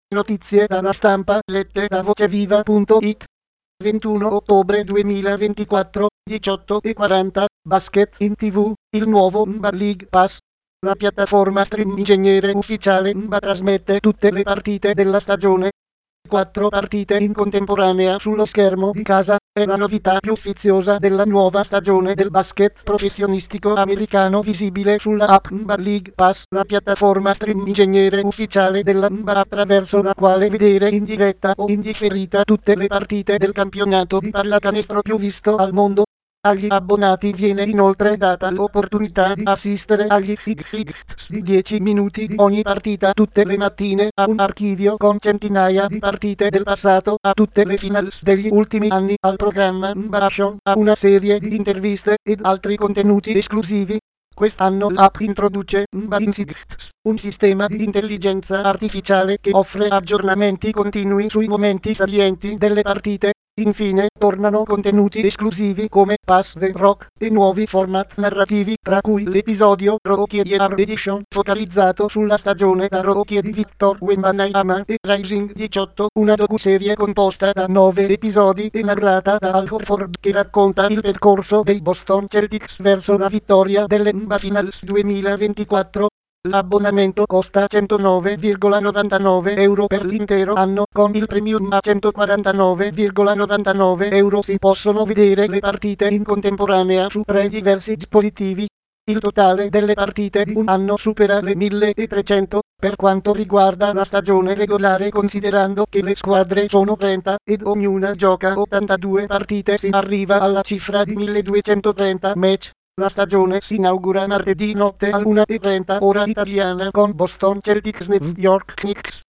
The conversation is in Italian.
Notizie dalla stampa lette da voceviva.it. 21 ottobre 2024, 18:40, basket in TV, il nuovo NBA League Pass. La piattaforma streaming ufficiale NBA trasmette tutte le partite della stagione. 4 partite in contemporanea sullo schermo di casa, è la novità più sfiziosa della nuova stagione del basket professionistico americano visibile sulla app NBA League Pass, la piattaforma streaming ufficiale della NBA attraverso la quale vedere in diretta o in differita tutte le partite del campionato di pallacanestro più visto al mondo. Agli abbonati viene inoltre data l'opportunità di assistere agli highlights di 10 minuti di ogni partita tutte le mattine, a un archivio con centinaia di partite del passato, a tutte le finals degli ultimi anni, al programma NBA Show, a una serie di interviste ed altri contenuti esclusivi. Quest'anno l'app introduce NBA Insights, un sistema di intelligenza artificiale che offre aggiornamenti continui sui momenti salienti delle partite. Infine, tornano contenuti esclusivi come Pass the Rock e nuovi format narrativi, tra cui l'episodio Rookie Year Edition focalizzato sulla stagione da rookie di Victor Wembanyama e Rising 18, una docuserie composta da 9 episodi e narrata da Al Horford che racconta il percorso dei Boston Celtics verso la vittoria delle NBA Finals 2024. L'abbonamento costa 109,99 euro per l'intero anno, con il premium a 149,99 euro si possono vedere le partite in contemporanea su 3 diversi dispositivi. Il totale delle partite di un anno supera le 1300, per quanto riguarda la stagione regolare, considerando che le squadre sono 30 ed ognuna gioca 82 partite, si arriva alla cifra di 1230 match. La stagione si inaugura martedì notte all'1:30 ora italiana con Boston Celtics New York Knicks.